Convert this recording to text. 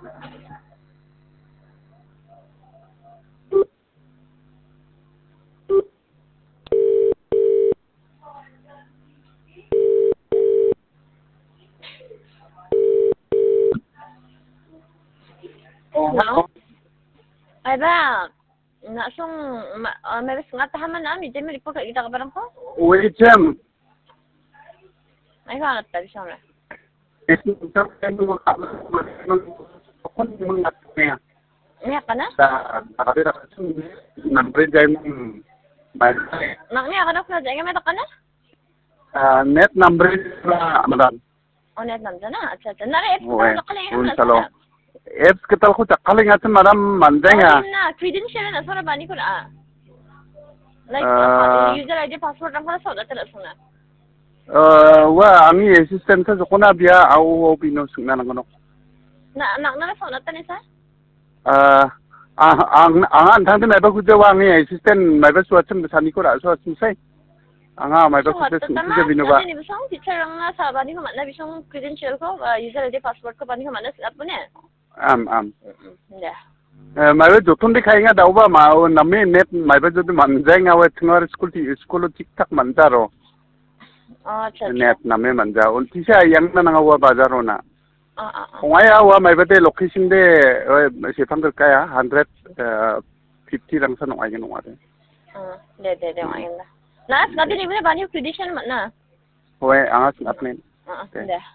Hello. Ay ba, nasong may sungat tahaman na mi jemi report kita ka barang ko? Wait, Jam. Ay ka nat tadi sama. Itu kan mo kon mo ngatnya. Niya ka na? Ada rasa nambre jam baik. Nak niya ka na kung jangan may ka na? Net nambre na madam. Oh net nam na. Acha acha. Nare apps ka lang na. Apps kita ko cakaling atin madam mandenga. Na credential na sora bani ko na. Like user ID password ang kala sa data na. Wah, ami assistant sa kuna biya au pino sungna nang kono. Na sa na tan isa? Ang thang tin mai ba ku jawa ami assistant mai ba suacham sani ko ra suacham sai. Anga mai ba ku se sung se bino ba. Ni bisong teacher ang sa bani ko na bisong credential ko user ID password ko bani ko na set up ne. Am. Ya. Mai ba jotun de khai nga dau ba ma nami net mai ba jodi manjai nga wa thngar school tik tak manjaro. Acha. Net nami manja un tisa yang na nga wa bazaro na. Ngaya wa mai ba de location de se thang ka ya 150 rang sa no ai no wa de. De ai na. Na ngati ni bani credential man na. Hoy anga sing apne. De.